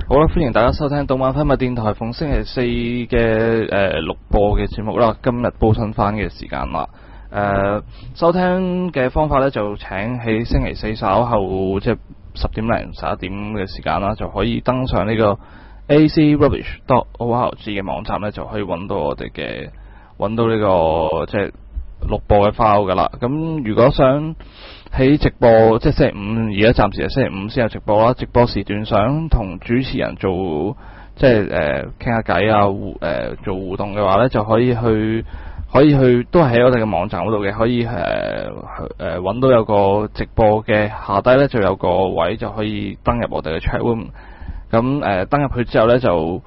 好啦，歡迎大家收聽動漫分物電台逢星期四嘅錄播嘅節目啦。今日報新番嘅時間啦。收聽嘅方法咧就請喺星期四稍後即係10點零11點嘅時間啦，就可以登上呢個 acrubbish.org 嘅網站咧，就可以揾到我哋嘅揾到呢個即係錄播嘅 file 噶啦。咁如果想喺直播，即係星期五，而家暫時係星期五先有直播啦。直播時段想同主持人做即係傾下偈啊，做互動嘅話咧，就可以去都係喺我哋嘅網站嗰度嘅，可以揾到有個直播嘅下低咧就有個位就可以登入我哋嘅 chat room。咁登入去之後咧就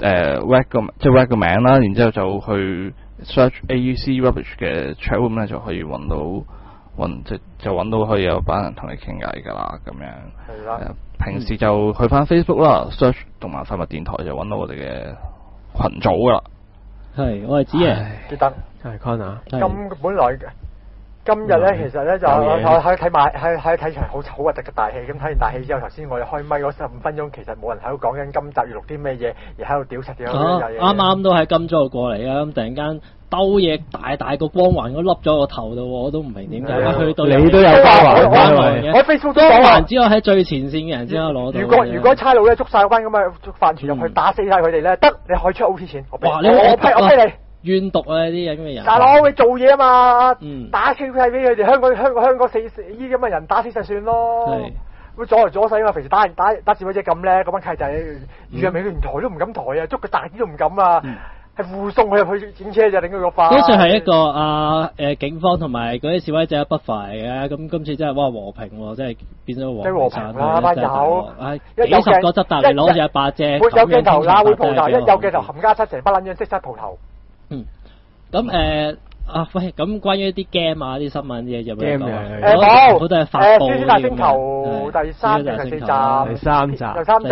rec 個名啦，然之後就去 search AUC Rubbish 嘅 chat room 咧就可以揾到。就揾到可以有班人同你傾偈㗎啦，咁樣。係啦。平時就去翻 Facebook 啦，search 動漫廢物電台就揾到我哋嘅群組㗎啦。 係，我係子爺。 記得。 係 Connor。 本來今日咧，其實咧就我喺睇場好核突嘅大戲，咁睇完大戲之後，頭先我哋開咪嗰15分鐘，其實冇人喺度講緊今集要錄啲咩嘢，而喺度屌柒屌嘢。 啱啱都喺今朝過嚟啊！咁突然間兜嘢大個光環嗰粒咗個頭度，我都唔明點解去到你都有光環嘅。我 Facebook 都光環只有喺最前線嘅人先可以攞到。 如果差佬咧捉晒嗰班咁嘅飯團入去打死晒佢哋咧，得你可以出 OT 錢。我批你。 冤毒啊！呢啲咁嘅人， 大佬你做嘢啊嘛，打清晒俾佢哋香港死呢啲咁嘅人打死就算咯。咁阻嚟阻勢啊嘛，平時打示威者咁叻，嗰班契仔遇入面佢連抬都唔敢抬啊，捉個大啲都唔敢啊，係護送佢入去整車就令佢個花。 都算係一個警方同埋嗰啲示威者不快嘅，咁今次真係哇和平喎，真係變咗和平啦，班友， 幾十個執達嚟攞住一把遮， 有鏡頭啦會蒲頭，一有鏡頭冚家七成不撚樣識得蒲頭。 咁喂，咁關於啲 game 啊啲新聞嘢有冇講？ 冇， 好多係發布 《大星球》第3定第4集， 第三集，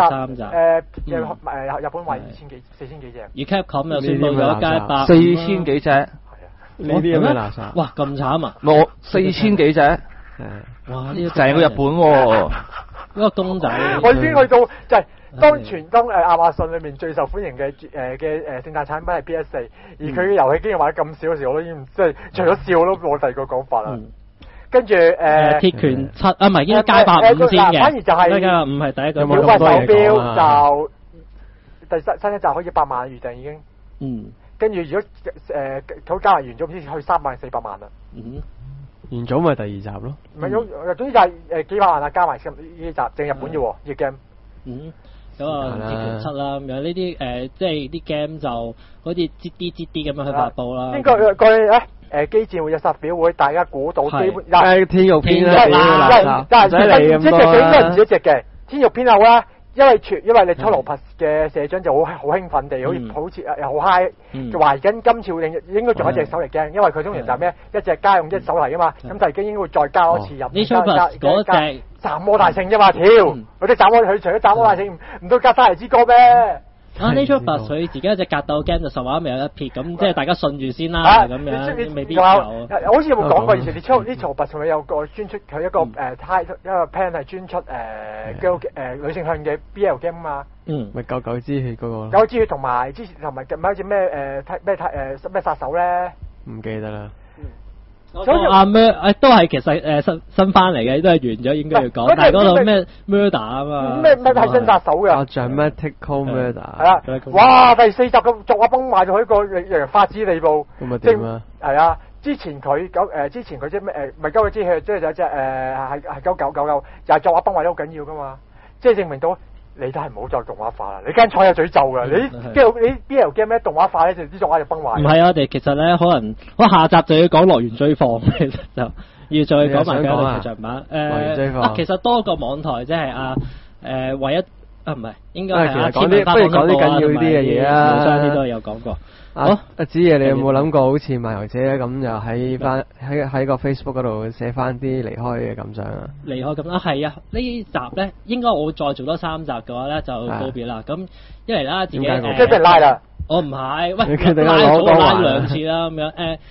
日本話4,000幾隻， 而 Capcom 又宣布咗街 4,000幾隻，係啊， 呢啲有咩垃圾？ 哇，咁慘啊！ 冇4,000幾隻， 哇！呢成個日本喎， 嗰個公仔， 我已經去到就係。當亞馬遜裏面最受歡迎嘅聖誕產品係 PS4，而佢嘅遊戲竟然玩得咁少嘅時候，我都已經即係除咗笑我都冇第二個講法啦。跟住鐵拳7啊，唔係應該街霸5先嘅， 反而就係街霸5係第一個。 小怪手錶就第新一集可以100萬預訂已經。跟住如果佢加埋完咗，唔知去3萬400萬啦。 完咗咪第2集咯。 唔係總之就係幾百萬啦，加埋呢集淨日本嘅喎，呢 game。 咁啊，鐵拳7啦，咁樣呢啲即係啲 game 就好似擠啲咁樣去發布啦。 應該佢機戰會有殺表會，大家估到基本天獄篇啦， 但係一隻嘅應該唔止一隻嘅，天獄篇好啦，因為你初羅拔嘅社長就好興奮地，好似又好 high，就懷緊今次會應該仲有一隻手嚟驚，因為佢通常就係咩一隻加用一手嚟噶嘛，咁就已經應該會再加多次入。 嗰隻斬魔大聖啫嘛，嗰啲斬魔佢除咗斬魔大聖唔都加沙尼之歌咩 ？Nature Bus 佢自己一隻格鬥 game 就實話未有一撇，咁即係大家順住先啦，咁樣未必有。 好似有冇講過以前Nature Bus 仲有個專出佢一個plan 係專出女性向嘅 BL game 嘛？ 咪狗狗之血嗰個。 狗之血同埋之前同埋好似咩殺手咧？ 唔記得啦。 都係其實新番嚟嘅，都係完咗應該要講，但係嗰度咩 murder 啊嘛， 咩係新殺手嘅 ，dramatical murder 係啦，哇第4集嘅作畫崩壞到一個令人發指地步， 咁啊點啊？ 係啊，之前佢即咩唔係鳩佢之血，即係有隻係999，就係作畫崩壞得好緊要噶嘛，即係證明到。你都係唔好再動畫化啦！你間廠有詛咒㗎，你 BL game 咧動畫化咧就啲作畫就崩壞。 唔係啊，我哋其實咧可能我下集就要講樂園追放，其實就要再講埋佢嘅劇場版。樂園追放其實多個網台即係唯一唔係應該係不如講啲緊要啲嘅嘢啊， 互相啲都有講過。 好，阿子爺，你有冇諗過好似漫遊者咁，又喺個 Facebook 嗰度寫翻啲離開嘅感想啊？ 離開咁啦，係啊！呢集咧應該我會再做多3集嘅話咧，就告別啦。咁一嚟啦，自己即係拉啦。 我唔係，喂，拉2次啦咁樣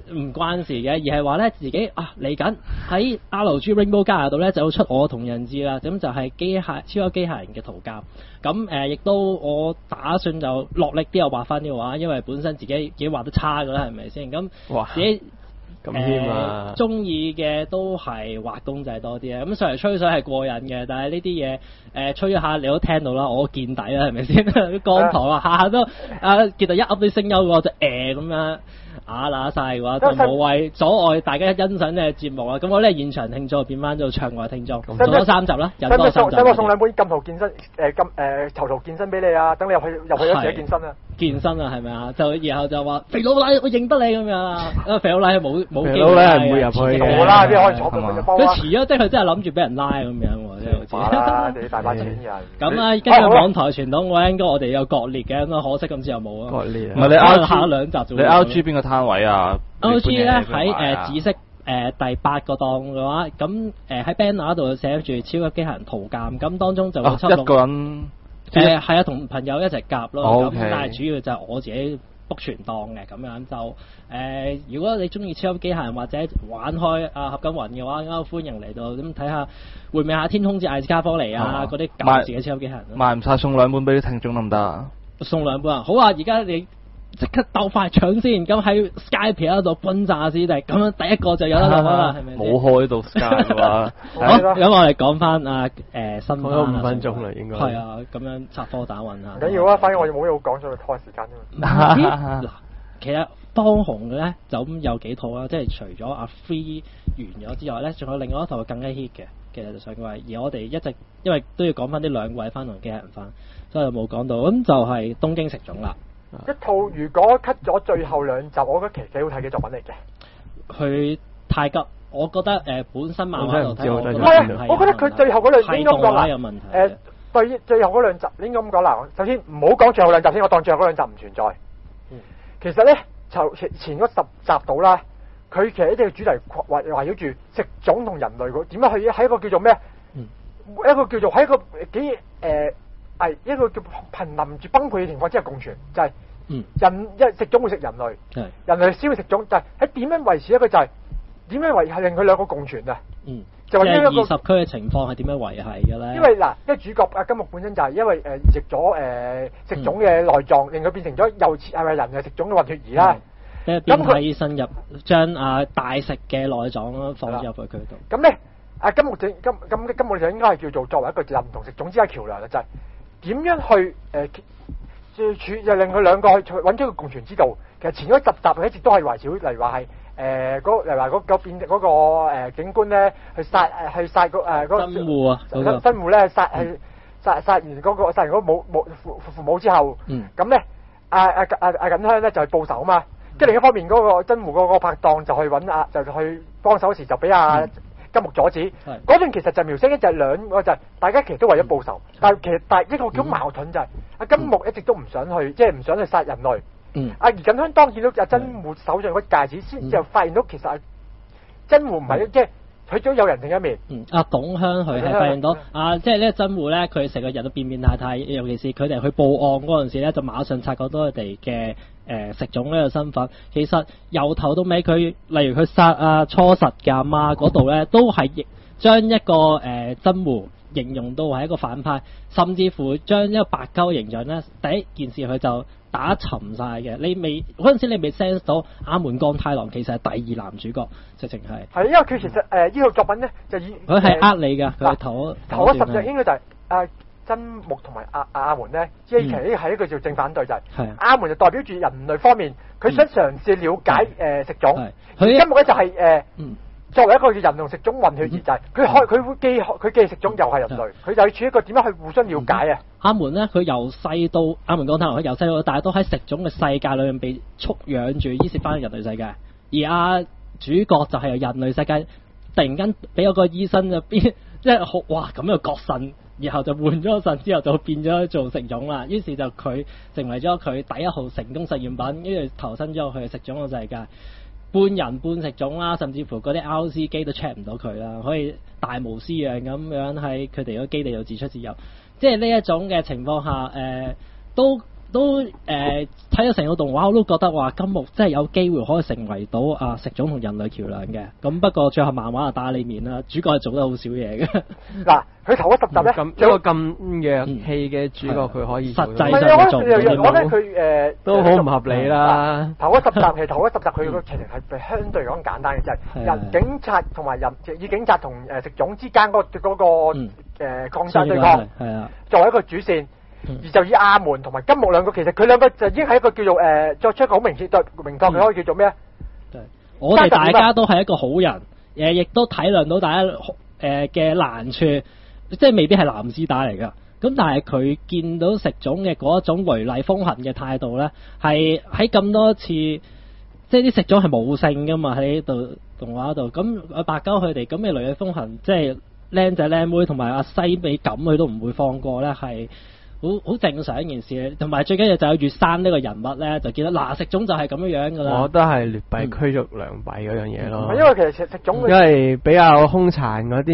唔關事嘅，而係話咧自己嚟緊喺 RG Rainbow Guide 度咧就出我同人誌啦，咁就係超級機械人嘅圖鑑。咁亦都我打算就落力啲又畫翻啲畫，因為本身自己畫得差㗎啦，係咪先？咁自己中意嘅都係畫公仔多啲啊。咁上嚟吹水係過癮嘅，但係呢啲嘢吹一下你都聽到啦，我見底啦，係咪先？光頭啊，下下都見到一噏啲聲優嘅話就咁樣。乸曬嘅話就無謂阻礙大家欣賞呢個節目啦。咁我呢現場聽眾變翻做場外聽眾，做咗3集啦，有多3集。 使唔使送2本禁圖健身囚徒健身俾你啊？等你入去咗自己健身啊！ 健身啊，係咪啊？就然後就話肥佬奶，我認得你咁樣啊！肥佬奶冇機會。 肥佬奶係唔會入去嘅。 啦，啲可以坐佢就包啦。 佢遲咗，即係佢真係諗住俾人拉咁樣喎，即係好似。 啦，你大把錢人。 咁啊，跟住網台傳統嘅應該我哋有割裂嘅，咁可惜今次又冇啊。 割裂唔係你 RG 下2集做。 你 RG 邊個攤位啊 ？RG 咧喺紫色第8個檔嘅話，咁喺 banner 度寫住超級機械人圖鑑，咁當中就會抽一個人。 係啊，同朋友一齊夾咯。咁但係主要就係我自己 book 全檔嘅咁樣就如果你中意超級機械人或者玩開合金魂嘅話，歡迎嚟到咁睇下回味下天空之艾斯卡科尼啊嗰啲舊時嘅超級機械人。 賣唔晒送2本俾啲聽眾得唔得啊？ 送2本啊！好啊，而家你即刻鬥快搶先，咁喺 Skype 度轟炸先，咁樣第一個就有得攞啦，係咪？ 冇開到 Skype 嘅話， 好，咁我哋講翻新聞。 講咗5分鐘啦，應該。 係啊，咁樣插科打諢下。 唔緊要啊，反正我冇嘢好講，所以拖時間啫嘛。 嗱，其實當紅嘅咧就咁有幾套啦，即係除咗阿 Free 完咗之外咧，仲有另外一套更加 hit 嘅，其實就上季。而我哋一直因為都要講翻啲兩季翻同機械人翻，所以就冇講到。咁就係東京食種啦。 一套如果 cut 咗最後2集，我覺得其實幾好睇嘅作品嚟嘅。 佢太急，我覺得本身漫畫度睇， 我覺得佢最後嗰2集應該咁講啦。 有問題。 對最後嗰2集應該咁講啦。首先唔好講最後2集先，我當最後嗰2集唔存在。其實咧，前嗰10集到啦，佢其實一啲主題圍繞住食種同人類點樣去喺一個叫做咩？一個叫做喺一個幾一個叫瀕臨住崩潰嘅情況之下共存，就係食種會食人類，人類先會食種，就係喺點樣維持一個就係點樣維係令佢2個共存啊？就話呢一個 20區嘅情況係點樣維係嘅咧？ 因為嗱，因為主角金木本身就係因為移植咗食種嘅內臟，令佢變成咗又係咪人嘅食種嘅混血兒啦？ 變態醫生入將大食嘅內臟放咗入去佢度。 咁咧，金木就應該係叫做作為一個人同食種之間橋樑啦，就係點樣去就令佢2個去揾出個共存之道。其實前嗰10集一直都係圍繞，例如話係例如話嗰變嗰個警官咧去殺個嗰個新戶啊，新戶咧殺完嗰個殺完嗰父母之後，咁咧緊香咧就係報仇啊嘛。跟住另一方面嗰個真戶嗰個拍檔就去揾就去幫手時就俾金木阻止。嗰段其實就描寫嘅就係2個就係大家其實都為咗報仇，但係一個幾矛盾就係金木一直都唔想去，即係唔想去殺人類。而緊香當見到真戶手上嗰戒指，先就發現到其實真戶唔係即係佢都有人另一面。 董香佢係發現到即係呢個真戶咧，佢成個人都變太太，尤其是佢哋去報案嗰陣時咧，就馬上察覺到佢哋嘅食種呢個身份。其實由頭到尾，佢例如佢殺初實嘅阿媽嗰度咧，都係將一個真戶形容到係一個反派，甚至乎將一個白鳩形象咧，第一件事佢就打沉晒嘅。嗰陣時你未 sense 到阿門鋼太郎其實係第2男主角，直情係。係因為佢其實呢套作品咧就以佢係你㗎，佢頭嗰10集應該就係真木同埋阿門咧，即係其實係一個叫正反對，就係阿門就代表住人類方面，佢想嘗試了解食種，金木咧就係作為一個人同食種混血兒，就係佢既食種又係人類，佢就要處一個點樣去互相了解啊！阿門咧，佢由細到阿門鋼太郎，佢由細到大都喺食種嘅世界裏面被蓄養住，依攝翻人類世界。而主角就係由人類世界突然間俾嗰個醫生就變，即係哇咁樣覺神，然後就換咗個腎之後就變咗做食種啦。於是就佢成為咗佢第1號成功實驗品，跟住投身咗去食種嘅世界。半人半食種啦，甚至乎嗰啲 RC 機都 check 唔到佢啦，可以大無私樣咁樣喺佢哋嗰基地度自出自入。即係呢一種嘅情況下，都都睇咗成個動畫，我都覺得話金木真係有機會可以成為到食種同人類橋梁嘅。咁不過最後漫畫就打你面啦，主角係做得好少嘢嘅。 嗱，佢頭嗰10集咧， 一個咁弱氣嘅主角，佢可以實際上做我覺得佢都好唔合理啦。 頭嗰10集其實頭嗰10集佢個劇情係相對嚟講簡單嘅，就係警察同埋以警察同食種之間嗰個抗爭對抗，作為一個主線。而就以阿門同埋金木兩個，其實佢兩個就已經係一個叫做作出一個好明確佢可以叫做咩啊？ 我哋大家都係一個好人，亦都體諒到大家嘅難處，即係未必係藍絲帶嚟㗎。咁但係佢見到食種嘅嗰一種雷厲風行嘅態度咧，係喺咁多次，即係啲食種係冇性㗎嘛，喺度動畫度。咁白鳩佢哋咁嘅雷厲風行，即係靚仔靚妹同埋阿西美咁，佢都唔會放過咧，係。好正常一件事，同埋最緊要就有月山呢個人物咧，就見到食種就係咁樣噶啦。 我覺得係劣幣驅逐良幣嗰樣嘢咯。 因為其實食種， 因為比較兇殘嗰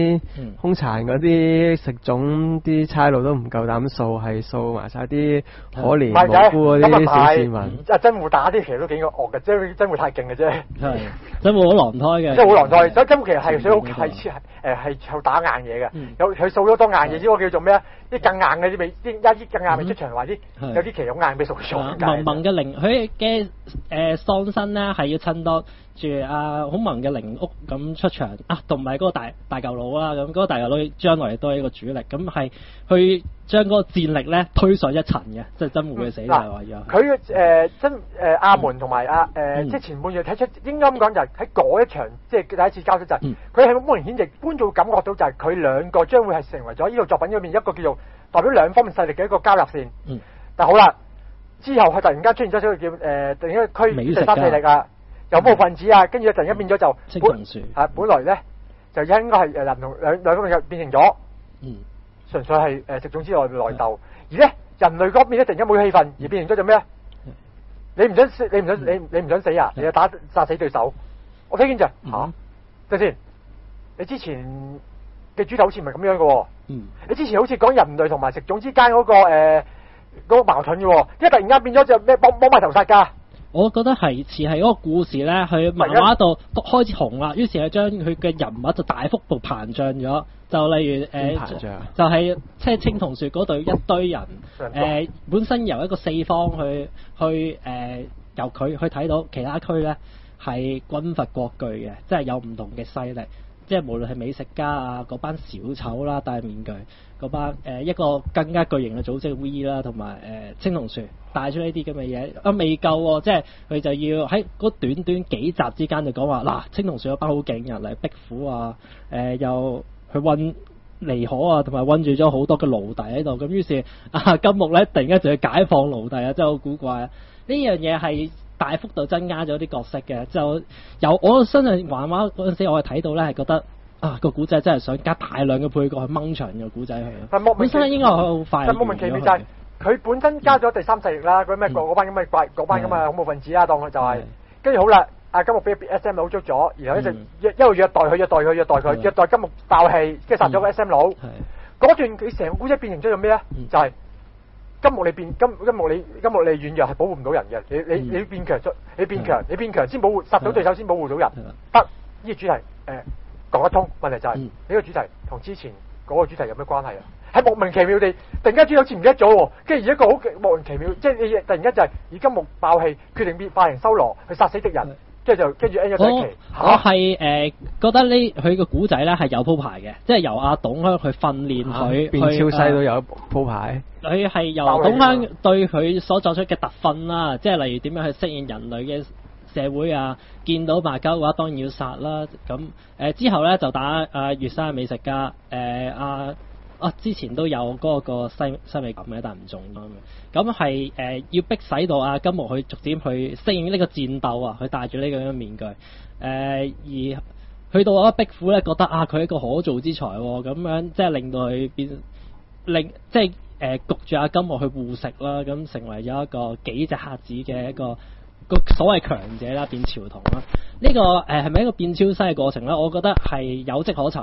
啲食種啲差佬都唔夠膽掃，係掃埋晒啲可憐無辜嗰啲小市民。 真戶打啲其實都幾惡嘅，真戶太勁嘅啫。 係真戶好狼胎嘅。 真係好狼胎，所以真戶其實係想係靠打硬嘢嘅。有佢掃咗多硬嘢之後叫做咩啊？啲更硬嘅啲味。一啲更硬未出場，或者有啲其實好硬俾掃咗。 萌嘅靈，佢嘅喪身咧係要襯多住好萌嘅靈屋咁出場同埋嗰個大舊佬啦，咁嗰個大舊佬將來都係一個主力，咁係去將嗰個戰力咧推上一層嘅，即係真會死就係話要。 佢阿門同埋即係前半夜睇出應該咁講就係喺嗰一場即係第一次交出就係佢係好明顯，亦觀眾感覺到就係佢兩個將會係成為咗呢個作品裏面一個叫做代表兩方面勢力嘅一個交入線。但好啦，之後佢突然間出現咗一個叫另一個區第三勢力啊，有冇分子啊，跟住突然間變咗就本來咧就應該係人同兩方面變成咗，純粹係食種之內內鬥，而咧人類嗰邊咧突然間冇氣氛，而變成咗做咩啊？你唔想死啊？你就殺死對手。我聽見就等先，你之前嘅主題好似唔係咁樣嘅喎。你之前好似講人類同埋食種之間嗰個矛盾嘅喎，因為突然間變咗就咩幫埋頭殺㗎。 我覺得係似係嗰個故事咧，佢漫畫度開始紅啦，於是係將佢嘅人物就大幅度膨脹咗。就例如就係即係青銅樹嗰度一堆人本身由一個四方去由佢去睇到其他區咧係軍閥割據嘅，即係有唔同嘅勢力。即係無論係美食家啊，嗰班小丑啦，戴面具嗰班一個更加巨型嘅組織 V 啦，同埋青銅樹帶出呢啲咁嘅嘢未夠喎，即係佢就要喺嗰短短幾集之間就講話嗱，青銅樹有班好勁人嚟壁虎啊，又去韞離可啊，同埋韞住咗好多嘅奴隸喺度，咁於是金木咧突然間就要解放奴隸啊，真係好古怪啊！呢樣嘢係大幅度增加咗啲角色嘅，就由我相信漫畫嗰陣時，我係睇到咧係覺得個古仔真係想加大量嘅配角去掹長個古仔去。本身應該好快。 但莫名其妙就係佢本身加咗第三勢力啦，嗰咩嗰班咁嘅怪嗰班咁嘅恐怖分子啦，當佢就係跟住好啦。金木俾 SM 佬捉咗，然後一直一路虐待佢，虐待金木爆氣，跟住殺咗個 SM 佬。嗰段佢成個古仔變成咗做咩咧？就係金木你軟弱係保護唔到人嘅，你變強你變強先保護，殺到對手先保護到人。得呢個主題講得通，問題就係呢個主題同之前嗰個主題有咩關係啊？係莫名其妙地突然間主好似唔記得咗，跟住而一個好莫名其妙，即係你突然間就係以金木爆氣決定變化形修羅去殺死敵人。跟住 end 咗第一期。 我係覺得佢個古仔咧係有鋪排嘅，即係由阿董香去訓練佢， 變超西都有鋪排。 佢係由董香對佢所作出嘅特訓啦，即係例如點樣去適應人類嘅社會啊，見到馬交嘅話當然要殺啦。咁之後咧就打月山美食家之前都有嗰個西美感嘅，但係唔中咁係要逼使到金木去逐漸去適應呢個戰鬥啊，佢戴住呢個面具而去到壁虎咧覺得佢係一個可造之才喎，咁樣即係令到佢即係焗住金木去護食啦，咁成為咗一個幾隻黑子嘅一個所謂強者啦，變潮童啦。呢個係咪一個變超西嘅過程咧？我覺得係有跡可尋嘅。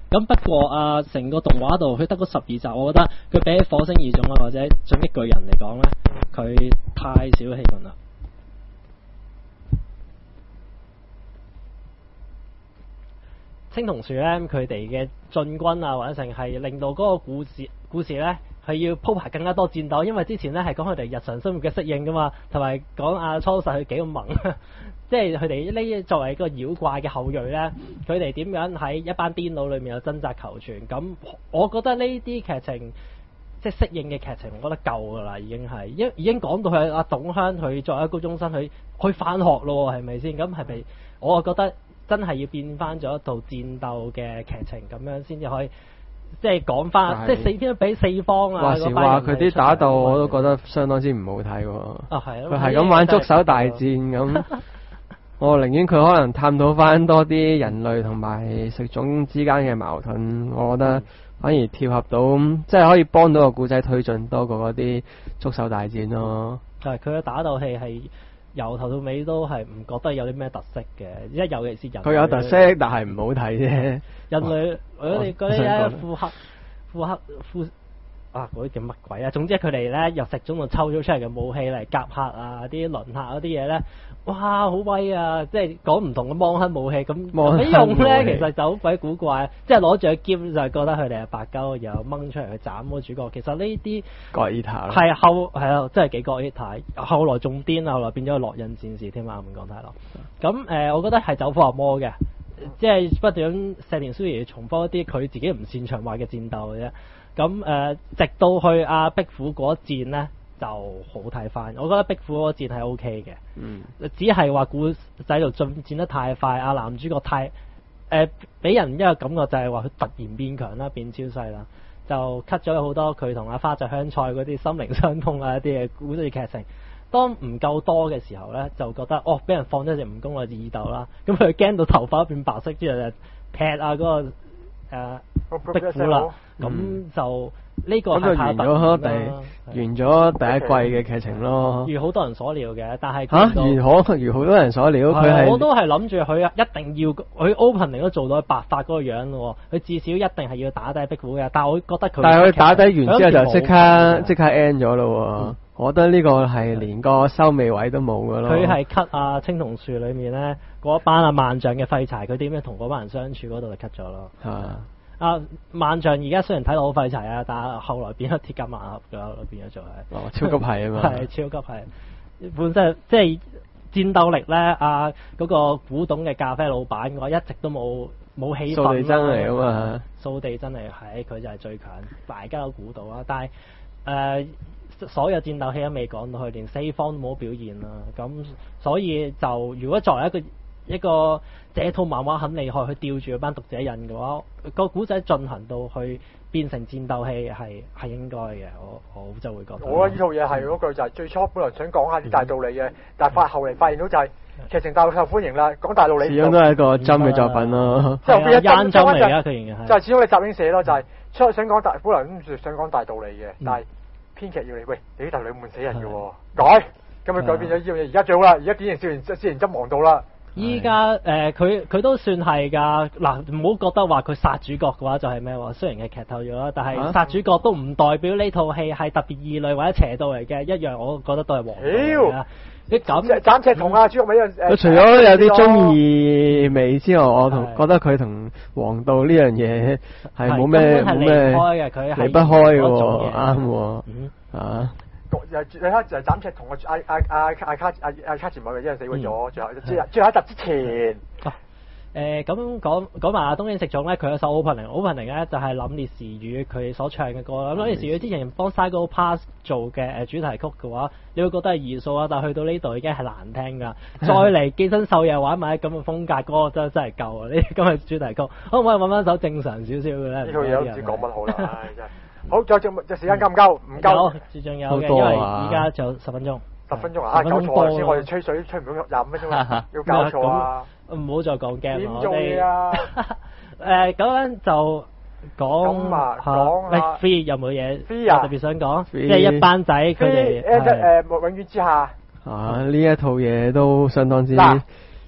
咁不過成個動畫度佢得嗰12集，我覺得佢比起火星異種啊或者進擊巨人嚟講咧，佢太少戲份啦。青銅樹咧，佢哋嘅進軍啊或者成係令到嗰個故事咧係要鋪排更加多戰鬥，因為之前咧係講佢哋日常生活嘅適應噶嘛，同埋講阿初實佢幾咁猛，即係佢哋呢作為一個妖怪嘅後裔咧，佢哋點樣喺一班癲佬裏面有掙扎求存。咁我覺得呢啲劇情即係適應嘅劇情，我覺得夠噶啦，已經講到係阿董香佢作為一個高中生，佢去返學咯，係咪先？咁係咪？我覺得真係要變翻咗一套戰鬥嘅劇情，咁樣先至可以即係講翻，即係四邊俾四方啊。話時話佢啲打鬥我都覺得相當之唔好睇喎。 係咯， 佢係咁玩觸手大戰咁。我寧願佢可能探討翻多啲人類同埋食種之間嘅矛盾，我覺得反而貼合到，即係可以幫到個故仔推進多過嗰啲觸手大戰咯。 係佢嘅打鬥戲係由頭到尾都係唔覺得有啲咩特色嘅，因為尤其是人類。佢有特色， 但係唔好睇啫。 人類我哋嗰啲咧副嗰啲叫乜鬼啊？總之佢哋咧由食種度抽咗出嚟嘅武器嚟夾客啊，啲輪客嗰啲嘢咧，哇好威啊！即係講唔同嘅芒亨武器咁，點用咧？其實就好鬼古怪，即係攞住個劍就係覺得佢哋係白鳩，然後掹出嚟去斬嗰個主角。其實呢啲郭伊塔係啊，真係幾郭伊塔。後來仲癲啊，後來變咗個烙印戰士添啊，唔講太多。咁我覺得係走火入魔嘅，即係不斷石田書兒重複一啲佢自己唔擅長玩嘅戰鬥嘅啫。咁直到去阿壁虎嗰一戰咧就好睇翻，我覺得壁虎嗰戰係 OK 嘅，只係話故仔度進展得太快，阿男主角太俾人一個感覺就係話佢突然變強啦，變超細啦，就 cut 咗好多佢同阿花澤香菜嗰啲心靈相通啊一啲嘅故事劇情。當唔夠多嘅時候咧，就覺得俾人放咗隻蜈蚣落耳竇啦，咁佢驚到頭髮變白色，之後就劈嗰個壁虎啦。咁就呢個係太突然啦， 完咗第一季嘅劇情咯。 如好多人所料嘅，但係如好多人所料， 我都係諗住佢一定要佢 opening 都做到白髮嗰個樣咯。佢至少一定係要打低壁虎嘅，但係我覺得佢打低完之後就即刻 end 咗咯。我覺得呢個係連個收尾位都冇噶咯。佢係 cut 青銅樹裏面咧嗰班萬丈嘅廢柴，佢點樣同嗰班人相處嗰度就 cut 咗咯。萬丈而家雖然睇到好廢柴啊，但係後來變咗鐵甲萬合噶，變咗做係超級係啊嘛。 係超級係，本身即係戰鬥力咧。嗰個古董嘅咖啡老闆，我一直都冇起份啦。掃地僧嚟啊嘛，掃地僧嚟係佢就係最強，大家都估到啦。但係所有戰鬥戲都未講到，佢連四方都冇表現啦。咁所以就如果作為一個這套漫畫很厲害，去吊住嗰班讀者印嘅話，個古仔進行到去變成戰鬥戲係應該嘅。我就會覺得。 我覺得呢套嘢係嗰句就係最初本來想講下啲大道理嘅，但係後嚟發現到就係劇情大受歡迎啦，講大道理。 始終都係一個真嘅作品咯。 即係變咗真嚟㗎，佢仍然係。 就係始終你集英寫咯，就係出想講本來諗住想講大道理嘅，但係編劇要你喂你啲大道理悶死人嘅喎，改咁佢改變咗呢樣嘢。而家最好啦，而家典型少年真王道啦。 依家佢都算係㗎。嗱，唔好覺得話佢殺主角嘅話就係咩喎？雖然係劇透咗啦，但係殺主角都唔代表呢套戲係特別異類或者邪道嚟嘅，一樣我覺得都係王道嚟嘅。你咁斬赤同朱玉美佢除咗有啲中意味之外，我覺得佢同王道呢樣嘢係冇咩離不開嘅，佢離不開喎，啱喎你睇就係斬赤同阿卡前某嘅，因為死鬼咗，最後一集之前。 咁講埋東京食種咧，佢有首 opening 咧就係諗烈士語佢所唱嘅歌啦。咁烈士語之前幫 Psycho Pass 做嘅主題曲嘅話，你會覺得係異數啊，但係去到呢度已經係難聽㗎。再嚟寄生獸又玩埋咁嘅風格歌，真係夠啊！呢今日主題曲可唔可以揾翻首正常少少嘅咧？ 呢套嘢都唔知講乜好啦，唉真係。好，仲有時間夠唔夠？唔夠， 仲有嘅，因為而家仲有10分鐘。 10分鐘啊！搞錯先，我哋吹水吹唔到25分鐘啦，要搞錯啊！ 唔好再講 game 啦， 點做嘢啊？ 咁樣就講下 Free 有冇嘢特別想講？即係一班仔佢哋永遠之下。 呢一套嘢都相當之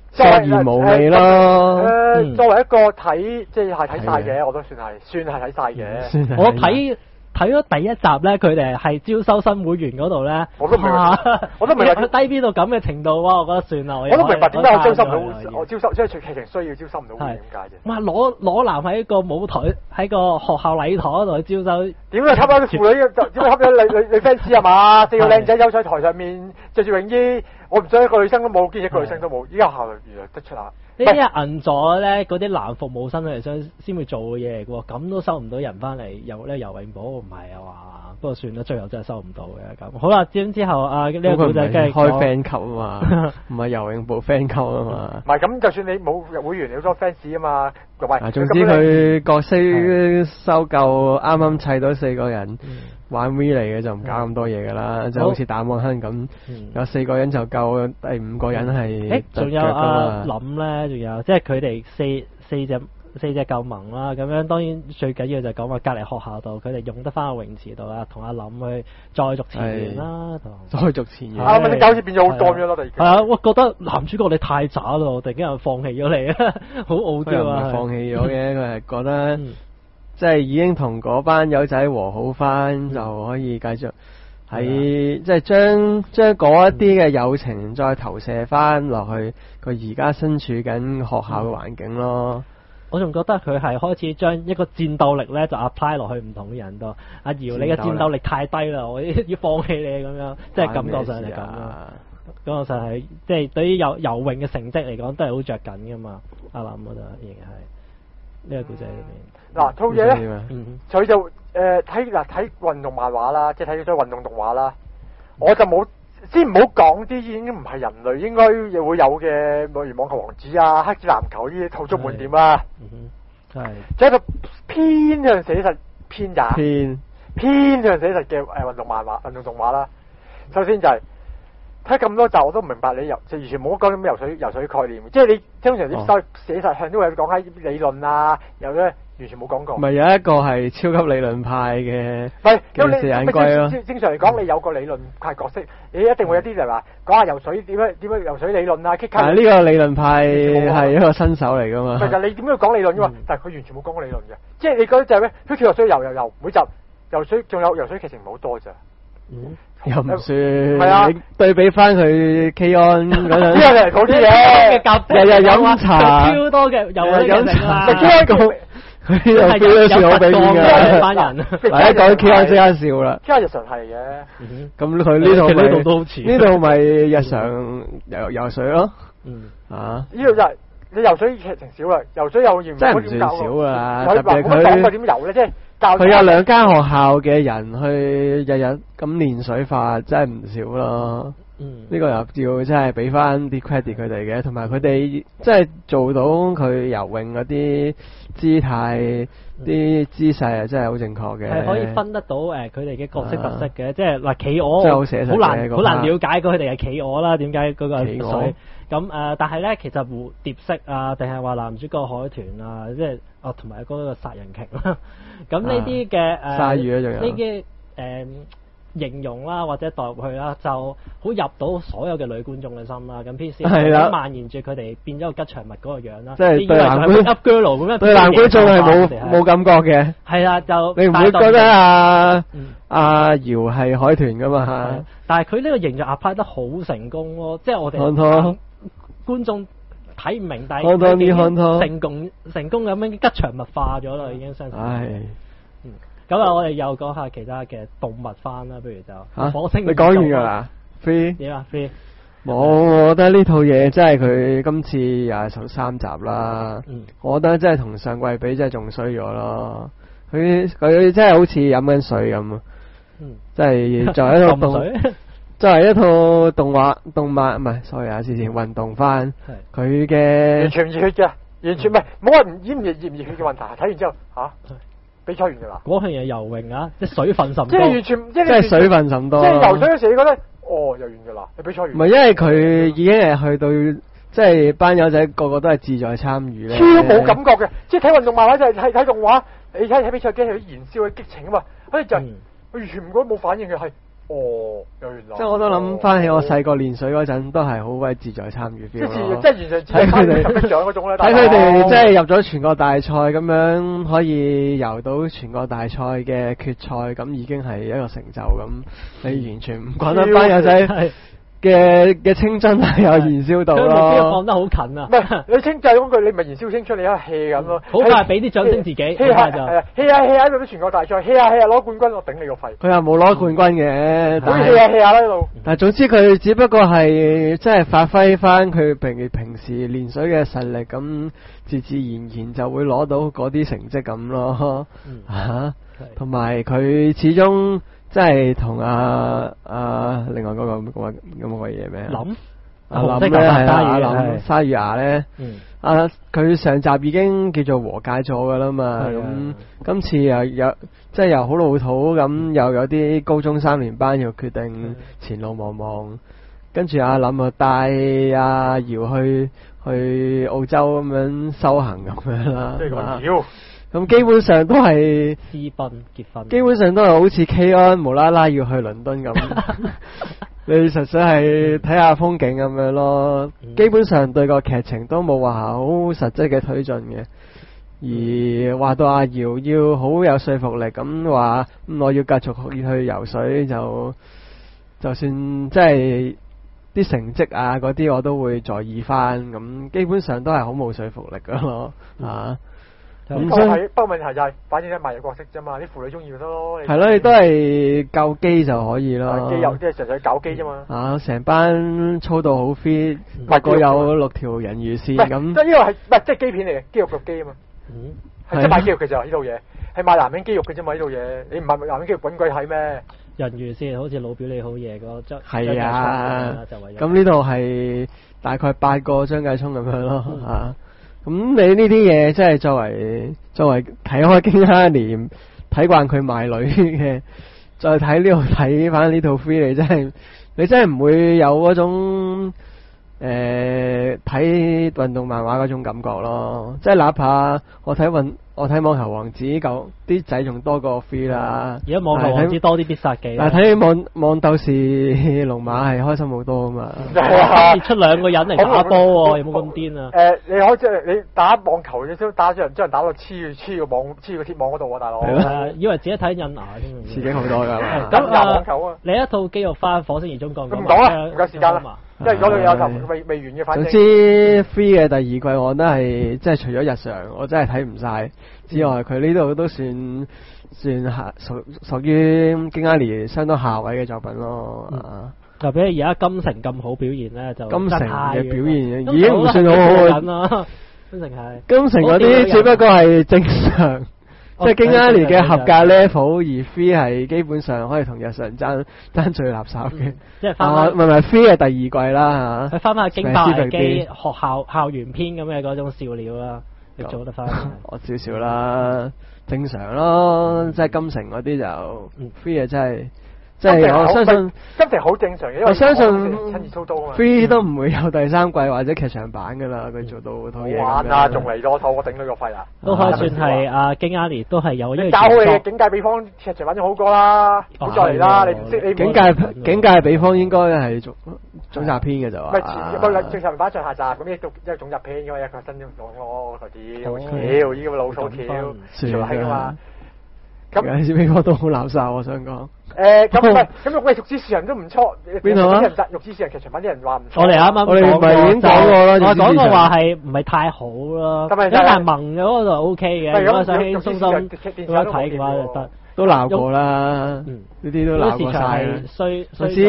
索然無味咯。 作為一個睇即係睇晒嘅，我都算係睇晒嘅。 我睇咗第一集咧，佢哋係招收新會員嗰度咧， 我都明白低邊到咁嘅程度喎，我覺得算啦。 我都明白點解我招收唔到，我招收即係劇情需要招收唔到會員點解啫？ 哇！裸男喺個舞台喺個學校禮堂嗰度去招收， 點解吸引啲婦女？點解吸引女 fans 係嘛？四個靚仔走上台上面着住泳衣，我唔想一個女生都冇，見一個女生都冇。依家校原來得出啦。 呢啲係銀座咧，嗰啲男服務生嚟先會做嘅嘢嚟嘅喎，咁都收唔到人翻嚟，游泳保唔係啊嘛？不過算啦，最後真係收唔到嘅咁。好啦，之後呢個古仔梗係開 fan 級啊嘛，唔係游泳部 fan 級啊嘛。 唔係咁，就算你冇入會員，你好多 fans 啊嘛。同埋， 總之佢角色收夠啱啱砌到4個人。玩 V 嚟嘅就唔搞咁多嘢噶啦，就好似打網坑咁，有4個人就夠，第5個人係仲有諗咧，仲有即係佢哋四隻夠萌啦，咁樣當然最緊要就講話隔離學校度，佢哋用得翻個泳池度啦，同阿諗去再續前緣啦， 再續前緣。 咪啲狗好似變咗好多咁樣咯，突然間。 係啊，我覺得男主角你太渣啦，我突然間又放棄咗你啊，好傲嬌啊！ 佢唔係放棄咗嘅，佢係覺得。即係已經同嗰班友仔和好翻，就可以繼續喺即係將嗰一啲嘅友情再投射翻落去佢而家身處緊學校嘅環境咯。 我仲覺得佢係開始將一個戰鬥力咧就 apply 落去唔同嘅人度。阿姚，你嘅戰鬥力太低啦，我要放棄你咁樣，即係感覺上係咁啦。感覺上係即係對於游泳嘅成績嚟講都係好着緊噶嘛。阿林覺得仍然係呢個故仔裏面。 嗱，套嘢咧，佢就睇運動漫畫啦，即係睇咗運動動畫啦。我就冇先唔好講啲已經唔係人類應該會有嘅，例如網球王子啊、黑子籃球呢啲套足滿點啦。 係。 就一個偏向寫實偏向寫實嘅運動漫畫、運動動畫啦。首先就係睇咁多集，我都唔明白你就完全冇講啲咩游水概念，即係你通常啲寫實向都會講下理論啊，有咧。完全冇講過。咪有一個係超級理論派嘅， 嘅四眼龜咯。 正常嚟講，你有個理論派角色，你一定會有啲就係話講下游水點樣游水理論啊。 呢個理論派係一個新手嚟㗎嘛。 其實你點樣講理論㗎嘛？但係佢完全冇講過理論嘅，即係你覺得就係咩？佢跳落水游，每集游水仲有游水劇情唔好多咋。 又唔算， 係啊！ 你對比翻佢 K on 嗰陣， 呢個係嗰啲嘢， 日日飲茶， 超多嘅又飲茶， 佢又飆咗笑好俾面㗎， 班人。 一講 K on 即刻笑啦。 即係日常係嘅。 咁佢呢度都好似， 呢度咪日常游水咯。 呢度就係你游水劇情少啦，游水又嫌真係唔算少㗎啦。特別佢講過點游咧，即係。 佢有2間學校嘅人去日日咁練水法，真係唔少咯。呢個又要真係俾翻啲 credit 佢哋嘅，同埋佢哋即係做到佢游泳嗰啲姿態、啲姿勢啊，真係好正確嘅。 係可以分得到佢哋嘅角色特色嘅，即係嗱企鵝， 真係好寫實嘅， 好難了解佢哋係企鵝啦。點解嗰個水咁但係咧，其實蝴蝶式啊，定係話男主角海豚啊，即係同埋嗰個殺人鯨啦。咁呢啲嘅鯊魚啊，仲有呢啲形容啦，或者代入去啦，就好入到所有嘅女觀眾嘅心啦。咁偏先蔓延住佢哋變咗個吉祥物嗰個樣啦。 即係對男觀眾係冇感覺嘅。 係啦，就你唔會覺得阿姚係海豚噶嘛？ 但係佢呢個形象拍得好成功咯，即係我哋觀眾睇唔明，但係成功咁樣吉祥物化咗啦，已經相信。咁我哋又講下其他嘅動物番啦，不如就火星。 你講完㗎啦 ？Free 點啊 ？Free 冇，我覺得呢套嘢真係佢今次又係13集啦。我覺得真係同上季比真係仲衰咗咯。佢真係好似飲緊水咁。即係作為一套作為一套動漫唔係 ，sorry 啊，之前運動番，佢嘅完全唔熱血嘅，完全唔係冇話熱唔熱血嘅問題。睇完之後比賽完㗎啦。 嗰樣嘢游泳啊，即係水分甚多。 即係完全，即係水分甚多。 即係游水嗰時，你覺得游完㗎啦，你比賽完。 唔係，因為佢已經係去到，即係班友仔個個都係志在參與咧。 超冇感覺嘅，即係睇運動漫畫就係睇動畫，你睇比賽機係燃燒嘅激情啊嘛，所以就佢完全唔覺得冇反應嘅係。 哦，有原來。 即係我都諗翻起我細個練水嗰陣，都係好鬼自在參與 feel 咯。 即係完全睇佢哋得獎嗰種咧。 睇佢哋即係入咗全國大賽咁樣，可以游到全國大賽嘅決賽，咁已經係一個成就咁。你完全唔覺得班友仔嘅青春係有燃燒到咯。 佢目標放得好近啊！ 唔係你稱讚嗰句，你唔係燃燒青春，你喺度 hea 咁咯。 好快俾啲掌聲自己 hea 下就係啊 hea 下 hea 下喺度啲全國大賽 hea 下 hea 下攞冠軍，我頂你個肺。 佢又冇攞冠軍嘅， 好 hea 下 hea 下啦喺度。 但係總之佢只不過係即係發揮翻佢平時練水嘅實力，咁自自然然就會攞到嗰啲成績咁咯。同埋佢始終。即係同另外嗰個有冇個嘢咩？林咧係啦，林沙魚牙咧，佢上集已經叫做和解咗噶啦嘛，咁今次又有即係又好老土咁，又有啲高中3年班又決定前路茫茫，跟住阿林就帶阿姚去澳洲咁樣修行咁樣啦。即係個姚。咁基本上都係私奔結婚， 基本上都係好似 K 安無啦啦要去倫敦咁，你實際係睇下風景咁樣咯。基本上對個劇情都冇話好實質嘅推進嘅，而話到阿姚要好有說服力咁話，我要繼續去游水就算即係啲成績啊嗰啲我都會在意翻，咁基本上都係好冇說服力噶咯， 咁係，不過問題就係，反正係賣人角色啫嘛，啲婦女中意咪得咯。 係咯，你都係夠機就可以咯。 機有即係純粹搞機啫嘛。 成班操到好 fit，不過有6條人魚線咁。 即係呢個係唔係即係機片嚟嘅，肌肉腳機啊嘛。係即係賣肌肉嘅就呢套嘢，係賣男人肌肉嘅啫嘛呢套嘢。你唔係男人肌肉滾鬼睇咩？ 人魚線好似老表你好嘢嗰張。 係啊，咁呢度係大概8個張繼聰咁樣咯咁你呢啲嘢，即係作為睇開京哈年，睇慣佢賣女嘅，再睇呢度睇翻呢套 free， 你真係唔會有嗰種睇運動漫畫嗰種感覺咯。即係哪怕我睇網球王子舊啲仔仲多過 free 啦。 而家網球王子多啲必殺技。 但係睇網鬥士龍馬係開心好多啊嘛。 出2個人嚟打波喎，有冇咁癲啊？ 你可以即係你打網球，你將人打到黐個鐵網嗰度啊，大佬。 以為自己睇印牙添。 刺激好多㗎。 咁網球啊！ 你一套肌肉翻火星移中國咁。 唔講啦，唔夠時間啦。即係如果你有頭未完嘅，反正。總之 free 嘅第2季我覺得係即係除咗日常我真係睇唔晒之外，佢呢度都算屬於京哈年相當下位嘅作品咯。 特別而家金城咁好表現咧，就金城嘅表現已經唔算好好啦。金城係。 金城嗰啲只不過係正常。即係京哈年嘅合格 level，而 free 係基本上可以同日常爭最垃圾嘅。 即係翻。 唔係 free 係第2季啦嚇。 佢翻去京巴危機學校園篇咁嘅嗰種笑料啦，你做得翻。 我少少啦，正常咯。即係金城嗰啲就 free 啊，真係。即係我相信金城好正常嘅，因為我相信親自操刀啊嘛。 free 都唔會有第3季或者劇場版噶啦，佢做到套嘢。 玩啊，仲嚟多套，我頂佢個肺啊！ 都可以算係京哈年都係有一個。 搞好你嘅境界比方劇場版仲好過啦，好再嚟啦！你唔識你境界比方應該係總集篇嘅就話。 唔係劇場版上下集咁，一個總集篇嘅嘛，一個新嘅講咯，屌依個老土條，全係噶嘛。 咁有啲比方都好垃圾，我想講。 咁唔係，咁喂，玉子市人都唔錯。 邊度啊？ 玉子市人劇場版啲人話唔錯。 我哋啱啱我哋唔係已經講過啦， 我講過話係唔係太好咯。但係萌嘅嗰度 O K 嘅，如果想輕鬆鬆咁睇嘅話就得。 都鬧過啦，呢啲都鬧過晒啦。 衰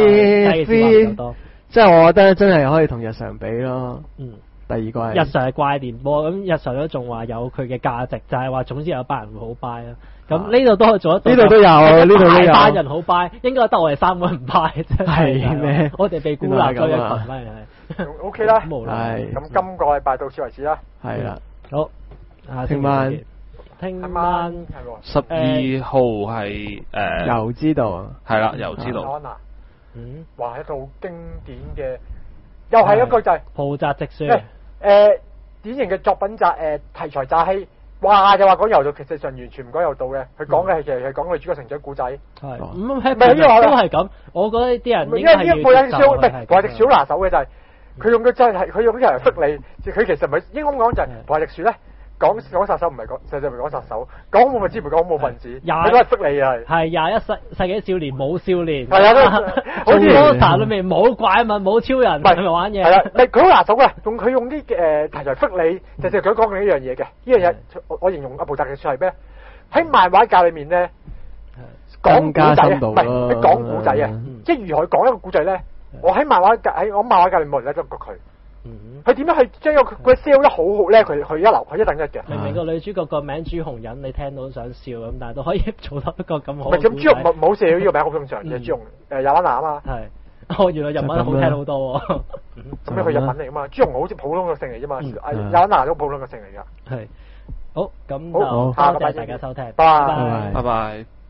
即係我覺得真係可以同日常比咯。第2季日常係怪電波，咁日常都仲話有佢嘅價值，就係話總之有班人會好 buy 啦。咁呢度都可以做得到。 呢度都有，呢度都有。 班人好 buy，應該得我哋3個人唔 buy 啫。 係咩？ 我哋被孤立咗一群咩？ 係。O K 啦。 係。 咁今個禮拜到此為止啦。 係啦。 好。 聽晚 12號係又知道啊。 係啦，又知道。 哇！一套經典嘅，又係一個就係豪宅直說。 典型嘅作品集題材詐欺， 話就話講柔道，其實上完全唔講柔道嘅，佢講嘅係其實係講女主角成長故仔。 係咁唔係呢個都係咁，我覺得啲人因為呢個有少少唔係華直樹拿手嘅就係佢用嘅真係佢用啲人逼你，佢其實唔係應該咁講就係華直樹咧。講殺手唔係講，實際唔係講殺手，講恐怖分子唔係講恐怖分子，佢都係逼你嘅係21世紀少年冇少年， 係啊，好似 Monster 裏面冇怪物冇超人，係咪玩嘢？ 係啦，佢好拿手嘅，佢用啲題材逼你，就佢講緊呢樣嘢嘅，呢樣嘢我形容阿布達嘅書係咩？喺漫畫界裏面咧，講古仔唔係講古仔啊，即係如何講一個古仔咧？我喺漫畫界裏面冇人得過佢。佢點樣去將佢 sell 得好好咧？佢一流，佢一等一嘅。 明明個女主角個名朱紅忍，你聽到想笑咁，但係都可以做得一個咁好。 唔係咁朱紅冇笑呢個名好正常嘅朱紅有灣男啊嘛。 係，原來日文好聽好多喎。 咁樣佢日文嚟噶嘛？朱紅好似普通嘅姓嚟啫嘛，有灣男都普通嘅姓嚟㗎。 係。好，咁就多謝大家收聽。 拜拜。 拜拜。